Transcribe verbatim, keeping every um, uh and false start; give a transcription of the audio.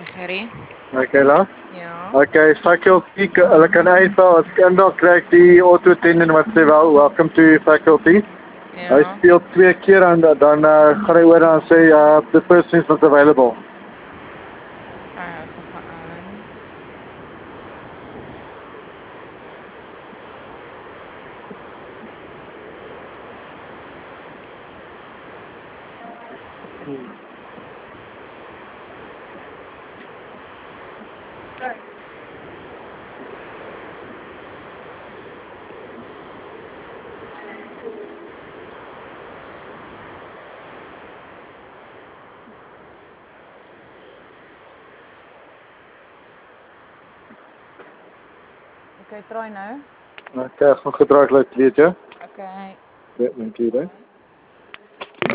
Gerrie? Okay, la. Ja. Okay, faculty, hulle kan uitval as kind kry die auto ten en wat sê wel, welcome to faculty. Hy Ja. speel twee keer en dan uh, gaan hy oor en sê uh, the person is not available. Okay, ek gaan aan. Okay, try nou. Okay, ek gaan gedraai laat weet, ja. Okay. Ja, dankie, hè.